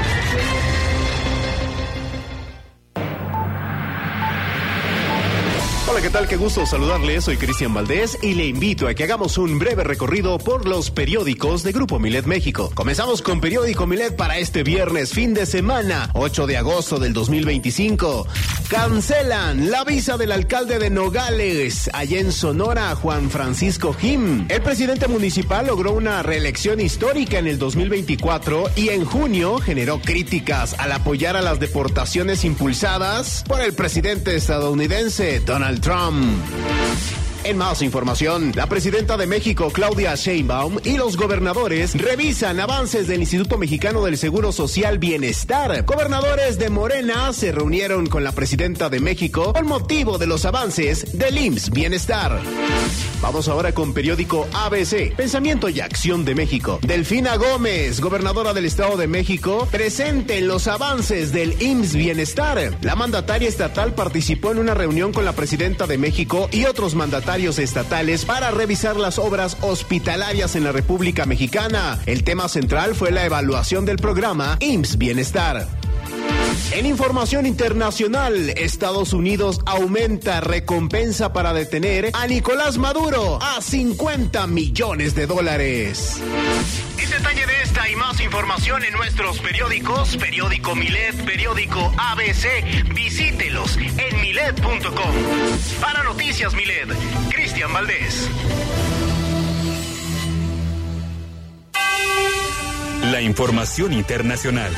Hola, ¿qué tal? Qué gusto saludarle. Soy Cristian Valdés y le invito a que hagamos un breve recorrido por los periódicos de Grupo Milet México. Comenzamos con Periódico Milet para este viernes, fin de semana, ocho de agosto del dos mil veinticinco. Cancelan la visa del alcalde de Nogales, allá en Sonora, Juan Francisco Jim. El presidente municipal logró una reelección histórica en el dos mil veinticuatro y en junio generó críticas al apoyar a las deportaciones impulsadas por el presidente estadounidense Donald Trump. En más información, la presidenta de México, Claudia Sheinbaum, y los gobernadores revisan avances del Instituto Mexicano del Seguro Social Bienestar. Gobernadores de Morena se reunieron con la presidenta de México con motivo de los avances del I M S S Bienestar. Vamos ahora con periódico A B C, Pensamiento y Acción de México. Delfina Gómez, gobernadora del Estado de México, presente en los avances del I M S S Bienestar. La mandataria estatal participó en una reunión con la presidenta de México y otros mandatarios estatales para revisar las obras hospitalarias en la República Mexicana. El tema central fue la evaluación del programa I M S S Bienestar. En información internacional, Estados Unidos aumenta recompensa para detener a Nicolás Maduro a cincuenta millones de dólares. En detalle de esta y más información en nuestros periódicos, periódico Milet, periódico A B C, visítelos en milet punto com. Para Noticias Milet, Cristian Valdés. La información internacional.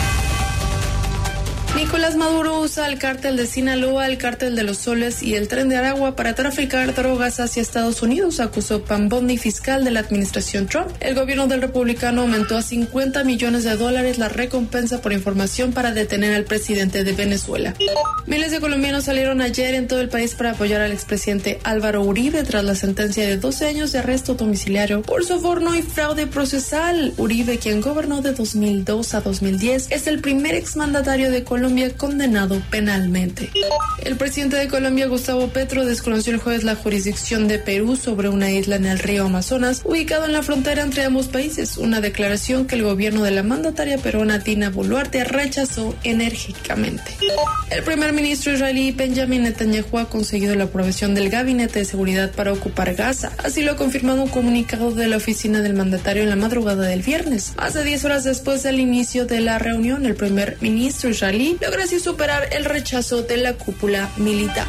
Nicolás Maduro usa el cártel de Sinaloa, el cártel de los Soles y el Tren de Aragua para traficar drogas hacia Estados Unidos, acusó Pam Bondi, fiscal de la administración Trump. El gobierno del republicano aumentó a cincuenta millones de dólares la recompensa por información para detener al presidente de Venezuela. Miles de colombianos salieron ayer en todo el país para apoyar al expresidente Álvaro Uribe tras la sentencia de doce años de arresto domiciliario por soborno y fraude procesal. Uribe, quien gobernó de dos mil dos a dos mil diez, es el primer exmandatario de Colombia condenado penalmente. El presidente de Colombia, Gustavo Petro, desconoció el jueves la jurisdicción de Perú sobre una isla en el río Amazonas, ubicado en la frontera entre ambos países, una declaración que el gobierno de la mandataria peruana Dina Boluarte rechazó enérgicamente. El primer ministro israelí Benjamin Netanyahu ha conseguido la aprobación del Gabinete de Seguridad para ocupar Gaza, así lo ha confirmado un comunicado de la oficina del mandatario en la madrugada del viernes. Más de diez horas después del inicio de la reunión, el primer ministro israelí logra así superar el rechazo de la cúpula militar.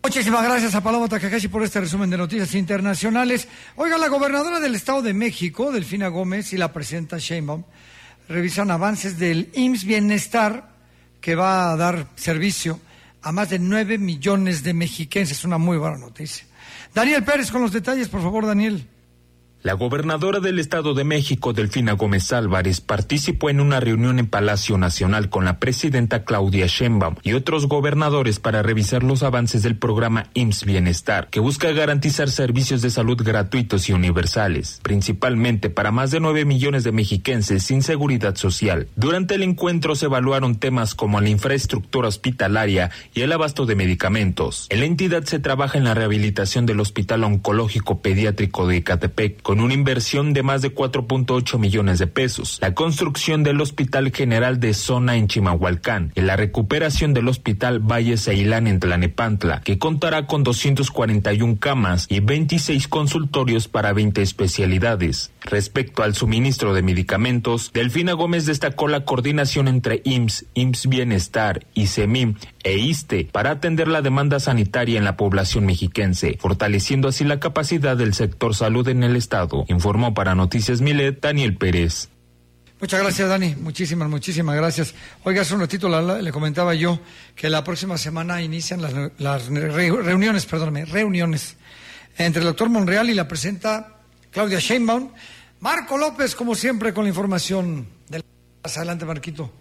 Muchísimas gracias a Paloma Takahashi por este resumen de noticias internacionales. Oiga, la gobernadora del Estado de México, Delfina Gómez, y la presidenta Sheinbaum revisan avances del I M S S Bienestar, que va a dar servicio a más de nueve millones de mexiquenses. Una muy buena noticia. Daniel Pérez con los detalles, por favor, Daniel. La gobernadora del Estado de México, Delfina Gómez Álvarez, participó en una reunión en Palacio Nacional con la presidenta Claudia Sheinbaum y otros gobernadores para revisar los avances del programa I M S S Bienestar, que busca garantizar servicios de salud gratuitos y universales, principalmente para más de nueve millones de mexiquenses sin seguridad social. Durante el encuentro se evaluaron temas como la infraestructura hospitalaria y el abasto de medicamentos. En la entidad se trabaja en la rehabilitación del Hospital Oncológico Pediátrico de Ecatepec, con una inversión de más de cuatro punto ocho millones de pesos, la construcción del Hospital General de Zona en Chimalhuacán y la recuperación del Hospital Valle Ceilán en Tlanepantla, que contará con doscientas cuarenta y una camas y veintiséis consultorios para veinte especialidades. Respecto al suministro de medicamentos, Delfina Gómez destacó la coordinación entre I M S S, I M S S Bienestar y CEMIM e ISSSTE para atender la demanda sanitaria en la población mexiquense, fortaleciendo así la capacidad del sector salud en el estado. Informó para Noticias Milet Daniel Pérez. Muchas gracias, Dani. Muchísimas, muchísimas gracias. Oiga, hace un ratito la, le comentaba yo que la próxima semana inician las, las reuniones, perdóname, reuniones entre el doctor Monreal y la presidenta Claudia Sheinbaum. Marco López, como siempre, con la información del... Adelante, Marquito.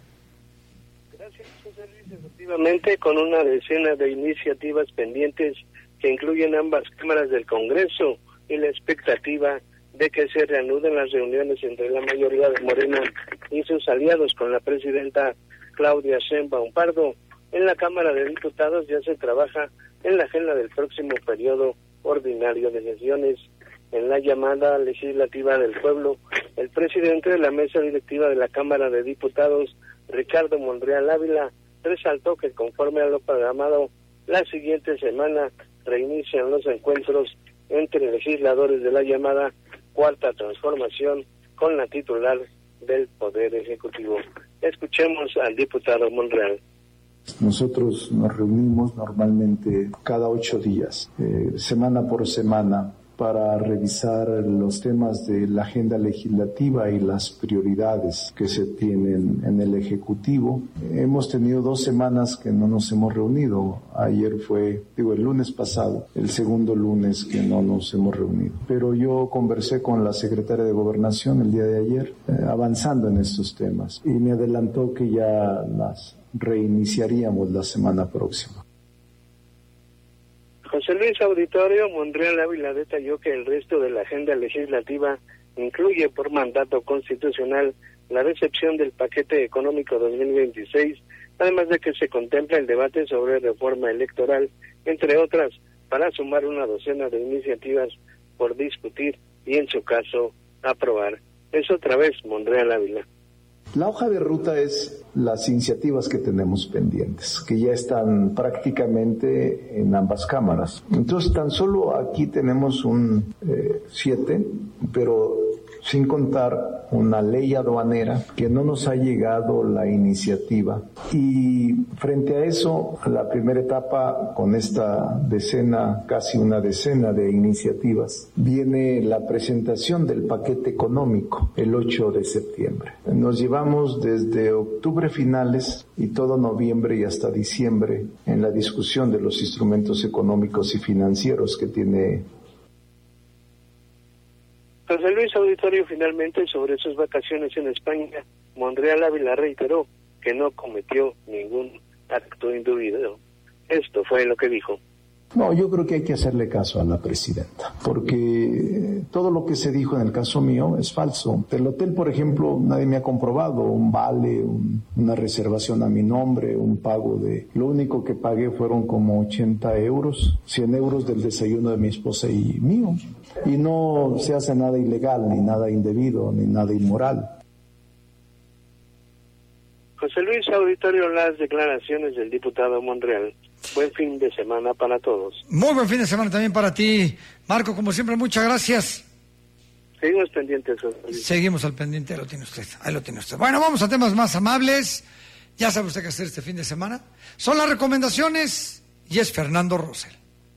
Gracias, José Luis. Efectivamente, con una decena de iniciativas pendientes que incluyen ambas cámaras del Congreso y la expectativa de que se reanuden las reuniones entre la mayoría de Morena y sus aliados con la presidenta Claudia Sheinbaum Pardo. En la Cámara de Diputados ya se trabaja en la agenda del próximo periodo ordinario de sesiones. En la llamada legislativa del pueblo, el presidente de la mesa directiva de la Cámara de Diputados, Ricardo Monreal Ávila, resaltó que conforme a lo programado, la siguiente semana reinician los encuentros entre legisladores de la llamada Cuarta Transformación con la titular del Poder Ejecutivo. Escuchemos al diputado Monreal. Nosotros nos reunimos normalmente cada ocho días, eh, semana por semana, para revisar los temas de la agenda legislativa y las prioridades que se tienen en el Ejecutivo. Hemos tenido dos semanas que no nos hemos reunido. Ayer fue, digo, el lunes pasado, el segundo lunes que no nos hemos reunido. Pero yo conversé con la secretaria de Gobernación el día de ayer, eh, avanzando en estos temas, y me adelantó que ya las reiniciaríamos la semana próxima. José Luis Auditorio, Monreal Ávila detalló que el resto de la agenda legislativa incluye por mandato constitucional la recepción del paquete económico dos mil veintiséis, además de que se contempla el debate sobre reforma electoral, entre otras, para sumar una docena de iniciativas por discutir y, en su caso, aprobar. Es otra vez Monreal Ávila. La hoja de ruta es las iniciativas que tenemos pendientes, que ya están prácticamente en ambas cámaras. Entonces, tan solo aquí tenemos un eh, siete, pero sin contar una ley aduanera que no nos ha llegado la iniciativa. Y frente a eso, la primera etapa con esta decena, casi una decena de iniciativas, viene la presentación del paquete económico el ocho de septiembre. Nos llevamos desde octubre finales y todo noviembre y hasta diciembre en la discusión de los instrumentos económicos y financieros que tiene José Luis Auditorio. Finalmente, sobre sus vacaciones en España, Monreal Ávila reiteró que no cometió ningún acto indebido. Esto fue lo que dijo. No, yo creo que hay que hacerle caso a la presidenta, porque todo lo que se dijo en el caso mío es falso. El hotel, por ejemplo, nadie me ha comprobado un vale, un, una reservación a mi nombre, un pago de... Lo único que pagué fueron como ochenta euros, cien euros del desayuno de mi esposa y mío. Y no se hace nada ilegal, ni nada indebido, ni nada inmoral. José Luis Auditorio, las declaraciones del diputado Monreal. Buen fin de semana para todos. Muy buen fin de semana también para ti, Marco. Como siempre, muchas gracias. Seguimos pendientes. José Luis. Seguimos al pendiente, ahí lo tiene usted, ahí lo tiene usted. Bueno, vamos a temas más amables. Ya sabe usted qué hacer este fin de semana. Son las recomendaciones y es Fernando Rosell.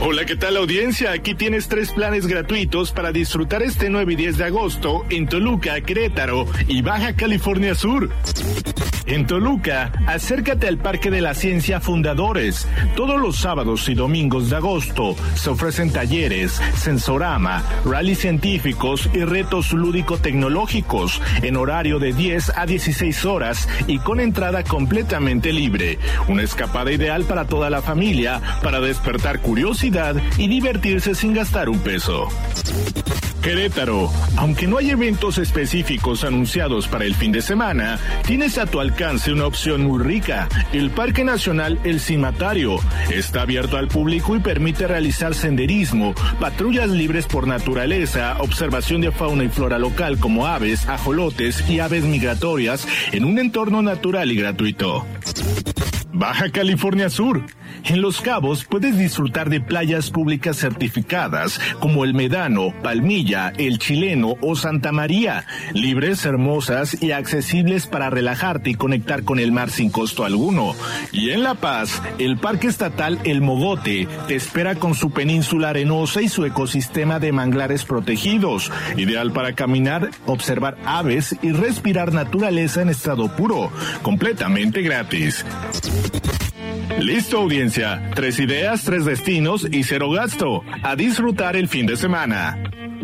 Hola, ¿qué tal, audiencia? Aquí tienes tres planes gratuitos para disfrutar este nueve y diez de agosto en Toluca, Querétaro y Baja California Sur. En Toluca, acércate al Parque de la Ciencia Fundadores. Todos los sábados y domingos de agosto se ofrecen talleres, sensorama, rallies científicos y retos lúdico-tecnológicos en horario de diez a dieciséis horas y con entrada completamente libre. Una escapada ideal para toda la familia para despertar curiosidad y divertirse sin gastar un peso. Querétaro, aunque no hay eventos específicos anunciados para el fin de semana, tienes a tu alcance una opción muy rica, el Parque Nacional El Cimatario. Está abierto al público y permite realizar senderismo, patrullas libres por naturaleza, observación de fauna y flora local como aves, ajolotes y aves migratorias en un entorno natural y gratuito. Baja California Sur. En Los Cabos puedes disfrutar de playas públicas certificadas como El Medano, Palmilla, El Chileno o Santa María, libres, hermosas y accesibles para relajarte y conectar con el mar sin costo alguno. Y en La Paz, el Parque Estatal El Mogote te espera con su península arenosa y su ecosistema de manglares protegidos, ideal para caminar, observar aves y respirar naturaleza en estado puro, completamente gratis. Listo, audiencia. Tres ideas, tres destinos y cero gasto. A disfrutar el fin de semana.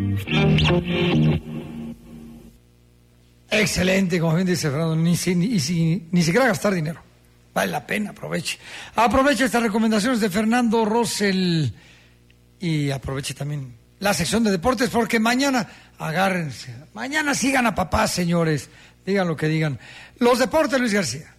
Excelente, como bien dice Fernando, ni, si, ni, si, ni siquiera gastar dinero. Vale la pena, aproveche. Aproveche estas recomendaciones de Fernando Rosell y aproveche también la sección de deportes porque mañana, agárrense, mañana sigan a papá, señores. Digan lo que digan. Los deportes, Luis García.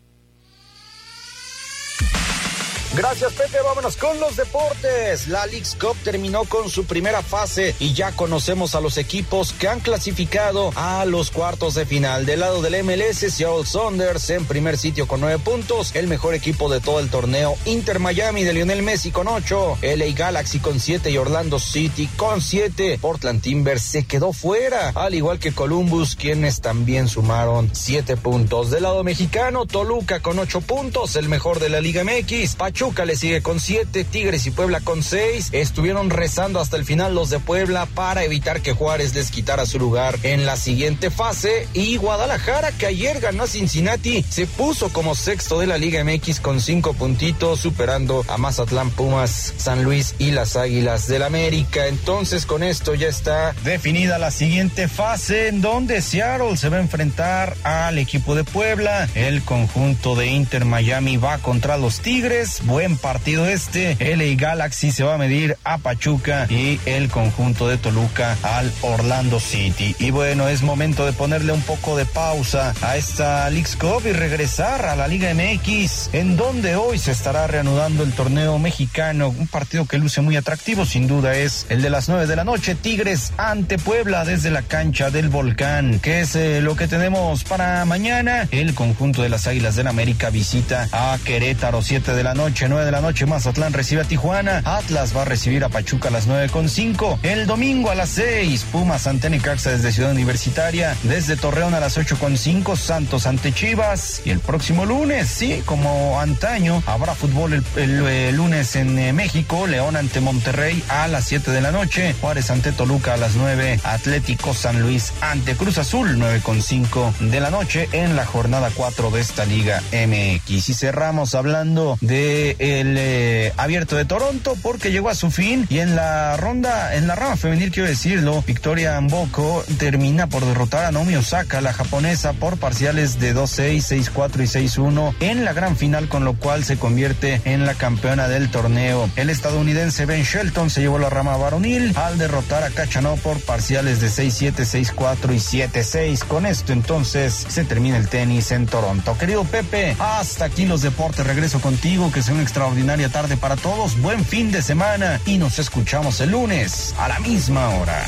Gracias, Pepe. Vámonos con los deportes. La Leagues Cup terminó con su primera fase y ya conocemos a los equipos que han clasificado a los cuartos de final. Del lado del M L S, Seattle Sounders en primer sitio con nueve puntos. El mejor equipo de todo el torneo, Inter Miami de Lionel Messi con ocho. L A Galaxy con siete y Orlando City con siete. Portland Timbers se quedó fuera, al igual que Columbus, quienes también sumaron siete puntos. Del lado mexicano, Toluca con ocho puntos, el mejor de la Liga M X. Pachuca Pachuca le sigue con siete, Tigres y Puebla con seis. Estuvieron rezando hasta el final los de Puebla para evitar que Juárez les quitara su lugar en la siguiente fase. Y Guadalajara, que ayer ganó a Cincinnati, se puso como sexto de la Liga M X con cinco puntitos, superando a Mazatlán, Pumas, San Luis y las Águilas del América. Entonces, con esto ya está definida la siguiente fase, en donde Seattle se va a enfrentar al equipo de Puebla. El conjunto de Inter Miami va contra los Tigres. Buen partido este. L A Galaxy se va a medir a Pachuca y el conjunto de Toluca al Orlando City. Y bueno, es momento de ponerle un poco de pausa a esta Leagues Cup y regresar a la Liga M X, en donde hoy se estará reanudando el torneo mexicano. Un partido que luce muy atractivo, sin duda, es el de las nueve de la noche. Tigres ante Puebla desde la cancha del Volcán. ¿Qué es eh, lo que tenemos para mañana? El conjunto de las Águilas del América visita a Querétaro, siete de la noche. nueve de la noche, Mazatlán recibe a Tijuana. Atlas va a recibir a Pachuca a las nueve con cinco. El domingo a las seis, Pumas ante Necaxa desde Ciudad Universitaria. Desde Torreón a las ocho con cinco, Santos ante Chivas. Y el próximo lunes, sí, como antaño, habrá fútbol el, el, el lunes en eh, México. León ante Monterrey a las siete de la noche. Juárez ante Toluca a las nueve. Atlético San Luis ante Cruz Azul, nueve con cinco de la noche en la jornada cuatro de esta Liga M X. Y cerramos hablando de el eh, Abierto de Toronto, porque llegó a su fin y en la ronda, en la rama femenil, quiero decirlo, Victoria Mboko termina por derrotar a Naomi Osaka, la japonesa, por parciales de dos seis, seis cuatro y seis uno en la gran final, con lo cual se convierte en la campeona del torneo. El estadounidense Ben Shelton se llevó la rama varonil al derrotar a Cachanó por parciales de seis siete, seis cuatro y siete seis. Con esto entonces se termina el tenis en Toronto. Querido Pepe, hasta aquí los deportes. Regreso contigo, que sea una extraordinaria tarde para todos, buen fin de semana y nos escuchamos el lunes a la misma hora.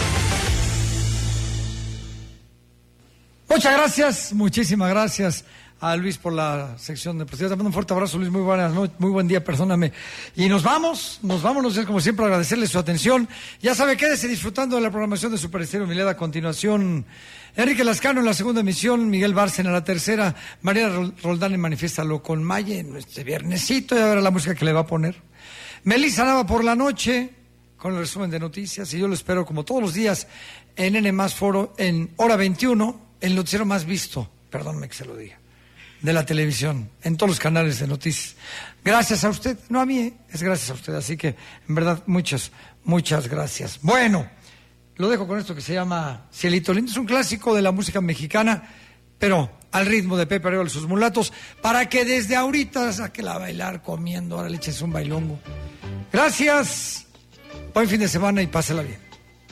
Muchas gracias, muchísimas gracias a Luis por la sección deportiva. Te mando un fuerte abrazo, Luis, muy buenas noches, muy buen día, perdóname. Y nos vamos, nos vamos, no sé, como siempre, agradecerle su atención. Ya sabe, quédese disfrutando de la programación de Super Estéreo Milet. A continuación, Enrique Lascano en la segunda emisión, Miguel Bárcena en la tercera, María Roldán en Manifiéstalo con Maye, este viernesito, ya verá la música que le va a poner. Melissa Nava por la noche, con el resumen de noticias, y yo lo espero como todos los días en N más Foro, en hora veintiuno, el noticiero más visto, perdónme que se lo diga, de la televisión, en todos los canales de noticias. Gracias a usted, no a mí, ¿eh? Es gracias a usted, así que en verdad muchas, muchas gracias. Bueno, lo dejo con esto que se llama Cielito Lindo, es un clásico de la música mexicana, pero al ritmo de Pepe Arevalo y sus mulatos, para que desde ahorita saque a bailar comiendo, ahora le eches un bailongo. Gracias, buen fin de semana y pásela bien.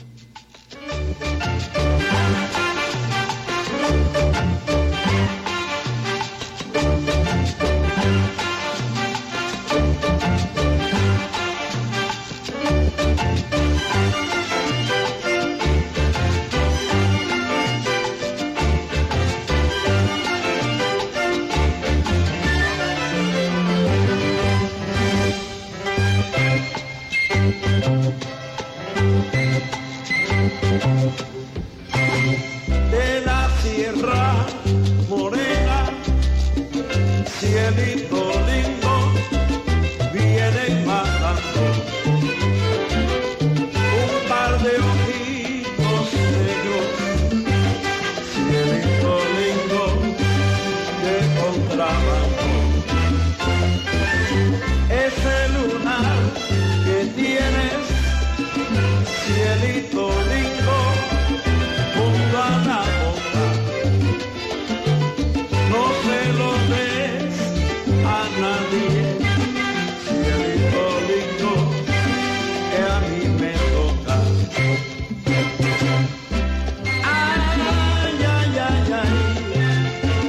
De la Sierra Morena, cielito lindo, vienen matando un par de ojitos negros, cielito lindo de contrabando. Ese lunar que tienes, cielito lindo, junto a la boca, no se lo des a nadie, cielito lindo, que a mí me toca. Ay, ay, ay, ay,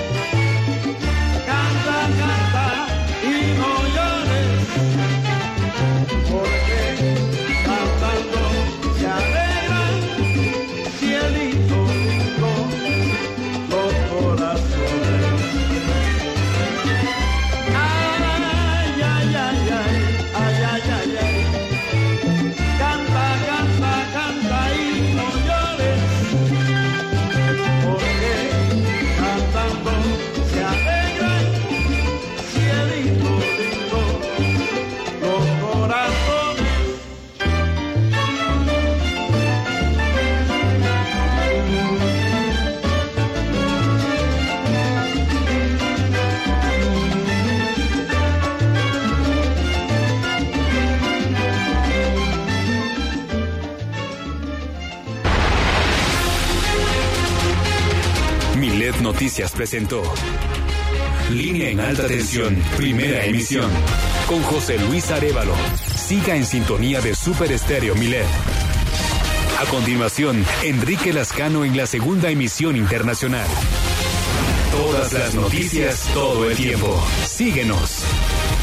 canta, canta y no llores, porque cantando se alegran, cielito lindo, los corazones. Ay, ay, ay, ay, ay, ay, ay, ay. Canta, canta, canta y no llores, porque cantando se alegran, cielito lindo, los corazones. Milet Noticias presentó Línea en Alta Tensión, primera emisión, con José Luis Arévalo. Siga en sintonía de Super Estéreo Milet. A continuación, Enrique Lascano en la segunda emisión internacional. Todas las noticias, todo el tiempo. Síguenos.